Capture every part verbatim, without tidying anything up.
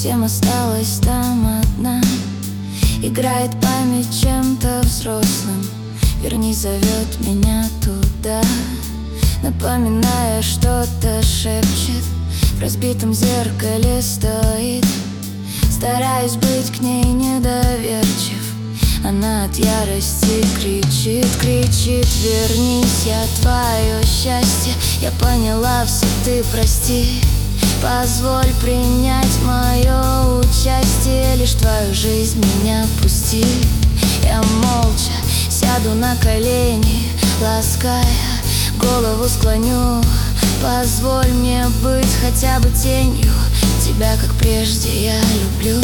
совсем осталась там одна. Играет память чем-то взрослым. Вернись, зовет меня туда, напоминая, что-то шепчет. В разбитом зеркале стоит, стараюсь быть к ней недоверчив. Она от ярости кричит, кричит: вернись, я твое счастье. Я поняла все, ты прости. Позволь принять мое участие, лишь твою жизнь меня пусти. Я молча сяду на колени, лаская, голову склоню. Позволь мне быть хотя бы тенью тебя, как прежде я люблю.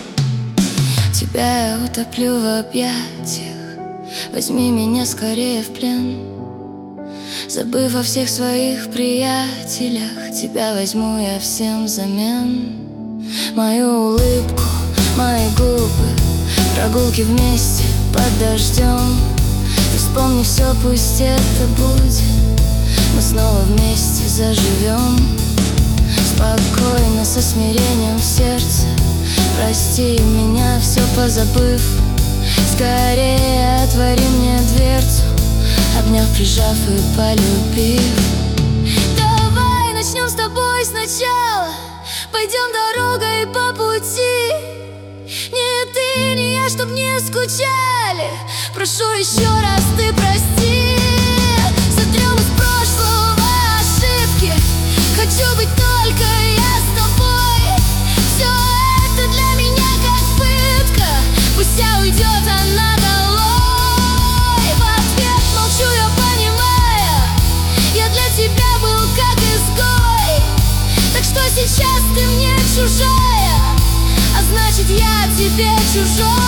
Тебя я утоплю в объятиях, возьми меня скорее в плен. Забыв о всех своих приятелях, тебя возьму я всем взамен. Мою улыбку, мои губы, прогулки вместе под дождем. Ты вспомни все, пусть это будет, мы снова вместе заживем. Спокойно, со смирением в сердце, прости меня, все позабыв. Скорее отвори мне дверцу, обняв, прижав и полюбив. Давай начнем с тобой сначала, пойдем дорогой по пути. Не ты, не я, чтоб не скучали, прошу еще раз, ты прости. Сотрем из прошлого ошибки, хочу быть только я с тобой. Все это для меня как пытка, пусть вся уйдет она долой. В ответ молчу я, понимая, я для тебя был как изгой. Так что сейчас ты мне чужая, а значит я тебе чужой.